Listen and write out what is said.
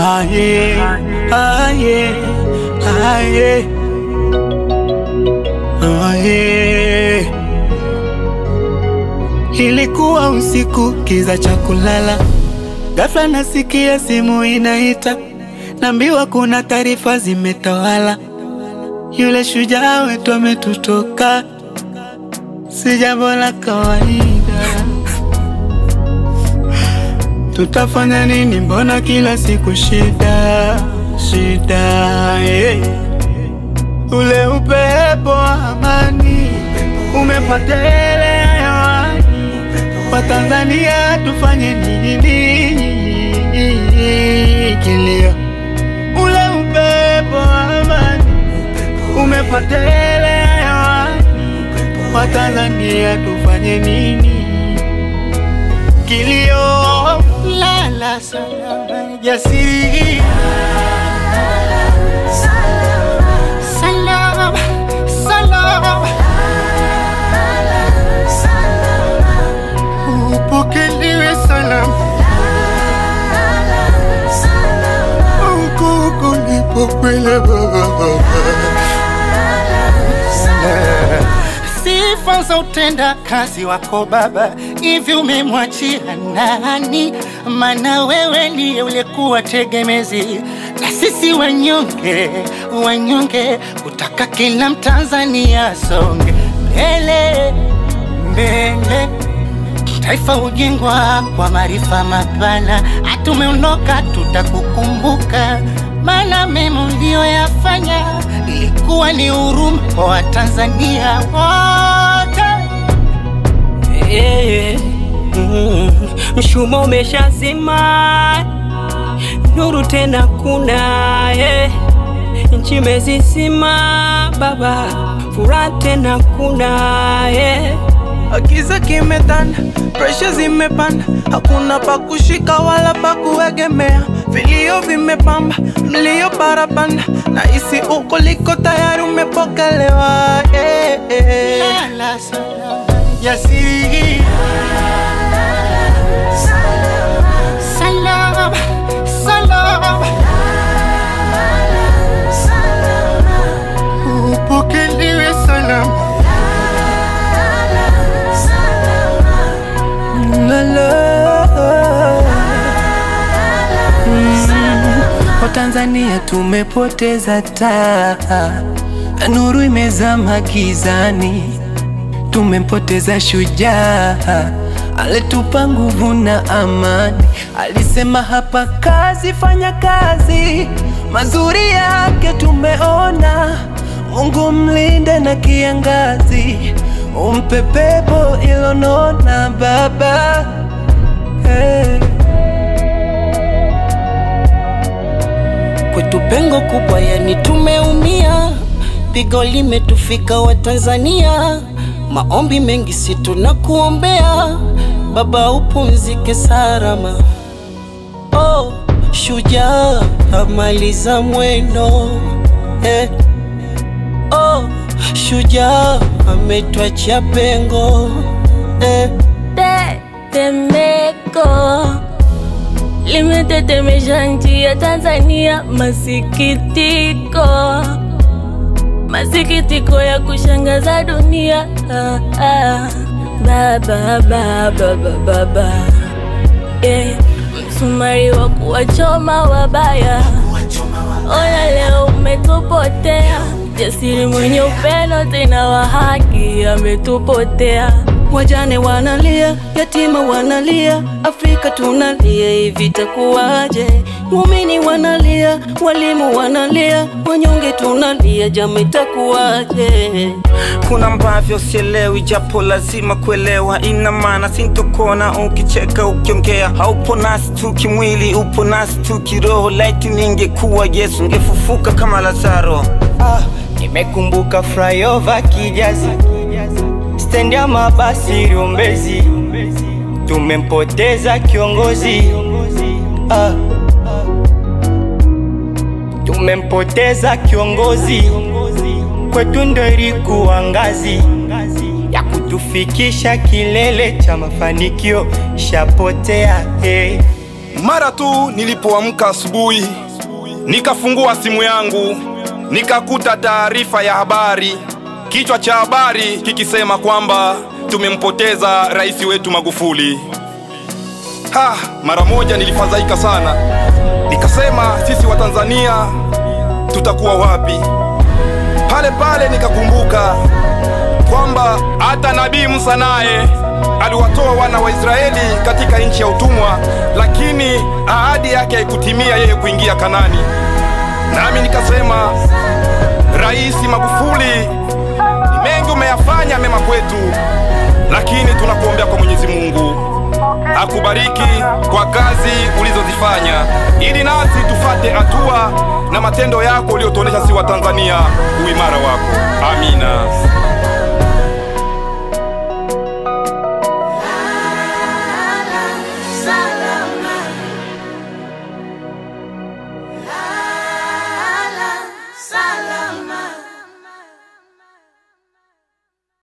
Aye, aye, aye, aye. Ilikuwa usiku kiza cha kulala, ghafla nasikia simu inaita, naambiwa kuna taarifa zimetawala, yule shujaa wetu ametutoka. Si jambo la kawaida, tutafanya nini? Mbona kila siku shida, shida, yeah. Ule upepo wa amani umepotelea hewani, wa Tanzania tufanye nini? Kilio. Ule upepo wa amani umepotelea hewani, wa Tanzania tufanye nini? Kilio. Lala salama jasiri, salama, salama, upokelewe salama, uko nipokwele baba. Sifa za utenda kazi wako Baba, hivi umemwachia nani? Maana wewe ndiye ulikuwa tegemezi, na sisi wanyonge, wanyonge, kutaka kila Mtanzania songe mbele, mbele. Taifa ujengwa kwa maarifa mapana, hatumeondoka tutakukumbuka, maana mema uliyoyafanya ilikuwa ni huruma kwa Watanzania wote. Mshumaa umeshazima, nuru tena kuna, nchi imezizima Baba, furaha tena kuna, Giza kimetanda, pressure zimepanda, hakuna pa kushika wala pa kuegemea. Vilio vimepamba, mlio parapanda, na hisi uko liko tayari umepokelewa. Lala salama jasiri, salama, salama, upokelewe salama. Kwa Tanzania tumepoteza taa, nuru imezama gizani, tumempoteza shujaa, alitupa nguvu na amani. Alisema hapa kazi, fanya kazi, mazuri yake tumeona. Mungu mlinde na kiangazi, umpe pepo ilonona Baba, Kwetu pengo kubwa, yani tumeumia, pigo limetufika wa Tanzania. Maombi mengi si tunakuombea Baba, upumzike salama. Oh, shujaa amaliza mwendo, oh, shujaa ametuachia pengo, Tetemeko limetetemesha nchi ya Tanzania. Masikitiko, masikitiko ya kushangaza dunia. Baba, baba, baba, msumari wa kuwachoma wabaya. Ona leo umetupotea, jasiri mwenye upendo tena wa haki ametupotea. Wajane wanalia, yatima wanalia, Afrika tunalia, hivi itakuwaje? Muumini wanalia, walimu wanalia, wanyonge tunalia, jamii itakuwaje? Kuna ambavyo sielewi, japo lazima kuelewa. Ina maana sintokona ukicheka ukiongea. Haupo nasi tu kimwili, upo nasi tu kiroho. Laiti ningekuwa Yesu, ngefufuka kama Lazaro. Nimekumbuka flyover Kijazi, stendi ya mabasi Rumbezi, tumempoteza kiongozi. Tumempoteza kiongozi, kwetu ndo ilikuwa ngazi ya kutufikisha kilele cha mafanikio, shapotea. Mara tu nilipoamka asubuhi, nikafungua simu yangu, nikakuta taarifa ya habari. Kichwa cha habari kikisema kwamba tumempoteza rais wetu Magufuli. Mara moja nilifadhaika sana. Nikasema sisi wa Tanzania tutakuwa wapi? Pale pale nikakumbuka kwamba hata Nabii Musa naye aliwatoa wana wa Israeli katika nchi ya utumwa, lakini ahadi yake haikutimia yeye kuingia Kanani. Nami nikasema, Rais Magufuli, ni mengi umeyafanya mema kwetu, lakini tunakuombea kwa Mwenyezi Mungu akubariki kwa kazi ulizozifanya, ili nasi tufate hatua na matendo yako uliotuonesha si wa Tanzania uimara wako. Amina.